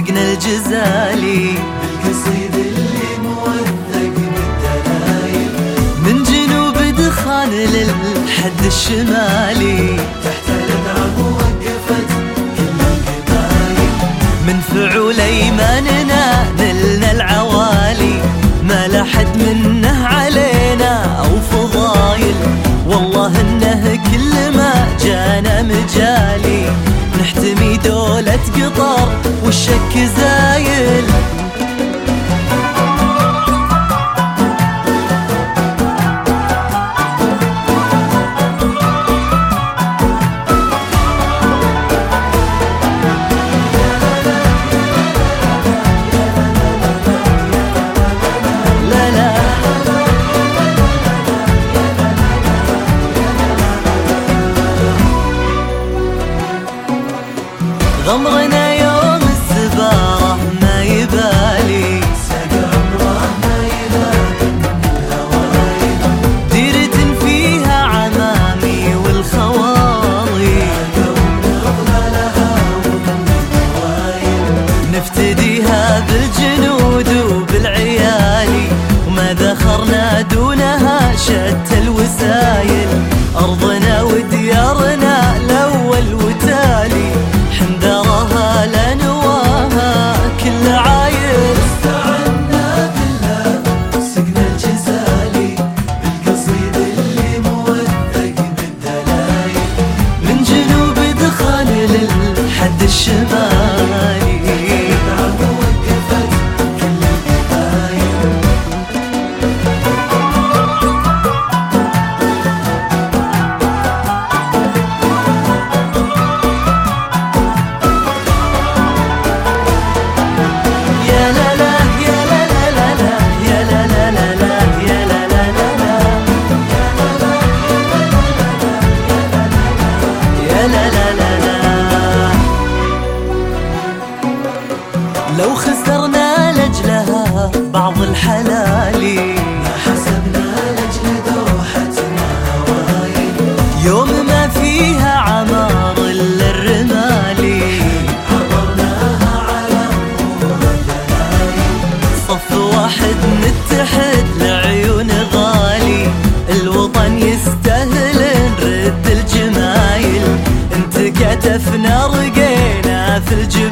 سقنا الجزالي بالقصيد اللي موثق بالدلايل، من جنوب دخان للحد الشمالي، تحت الأدعم وقفت كل القبايل، من فعول ايماننا نلنا العوالي، ما لحد منه علينا او فضايل، والله انه كل ما جانا مجالي، نحتمي دولة قطر والشك زايل. غمرنا يوم الزبارة ما يبالي، ساق عمره ما يلاقي من هوايل، ديرة فيها عمامي والخواضي، ونرضى لها ومن الهوايل، نفتديها بالجنود وبالعيالي، وما ذخرنا دونها شتى الوسايل، أرضنا وديارنا الأول وتالي، حندرها لنواها كل عايل. استعنا بالله سقنا الجزالي، بالقصيد اللي موثق بالدلايل، من جنوب دخان للحد الشمالي، الأدعم وقفت كل القبايل، يا لا لا يا لا لا لا لا يا لا لا لا لا يا لا لا لا لا يا لا لا لا لا. لو خسرنا لجلها بعض الحلالي، حسبنا لأجل دوحتنا هوايل، يوم ما فيها عمار إلا الرمالي، عبرناها على أمور الدلايل، صف واحد نتحد لعيون غالي، الوطن يستاهل نرد الجمايل، انت كتفنا رقينا في الجبال.